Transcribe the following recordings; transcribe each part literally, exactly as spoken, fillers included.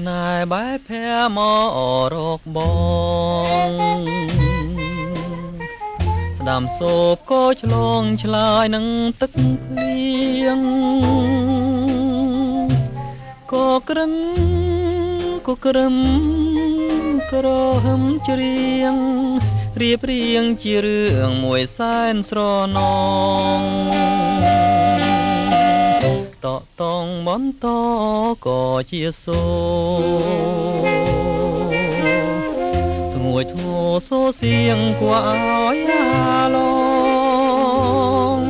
នេហ៍បែបភែមករកបងស្ដាំសោបក៏ឆ្លងឆ្លើយនឹងទឹកភ្លៀងក៏ក្រឹមក៏ក្រឹមក្រហមច្រៀងរៀបរៀងជារឿងមួយសែនស្រណងតកតងបន្តក៏ជាសូធ្ងួយធ្ងោសូសៀងគួរឲ្យអាឡង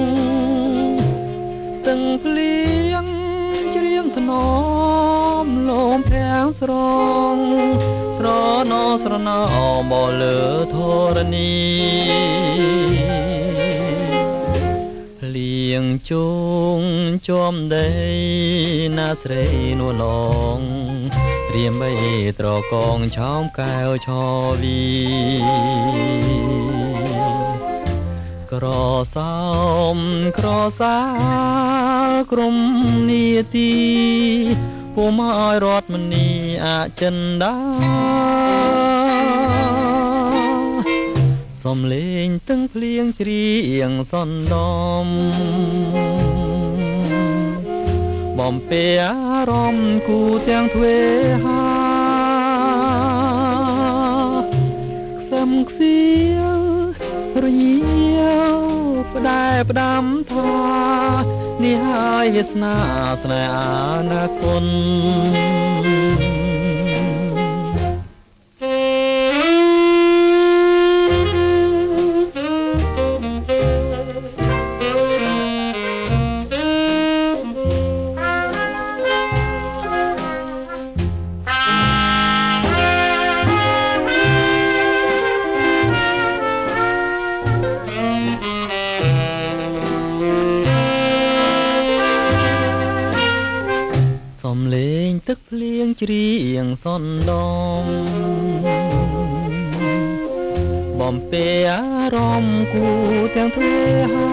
ទាំងភ្លៀងច្រៀងថ្នមលំភាំងស្រងស្រណោស្រណោបលើធរណីភ្លៀងជុងចំដីណាស្រីនួនឡងត្រៀមបីត្រកងឆោមកែវឆវីក្រសោមក្រសាលក្រុមនីតិពុំឲ្យរត់មនីអចិន្តាសំលេងទាំងភ្លៀងច្រៀងសន្ដំបំពេអារម្មណ៍គូទាំងទ្វេហាខ្សឹមខ្សៀវរញៀវផ្ដែផ្ដាំថានេះហើយវាសនាស្នេហ៍អនាគតសំលេងទឹកភ្លៀងច្រៀងសន្ដំបំពេអារម្មណ៍គូទាំងទ្វេហា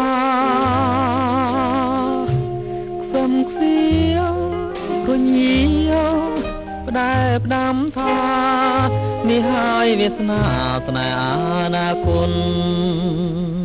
ខ្សឹមខ្សៀវរញៀវផ្ដែផ្ដាំថានេះហើយវាសនាស្នេហ៍អនាគត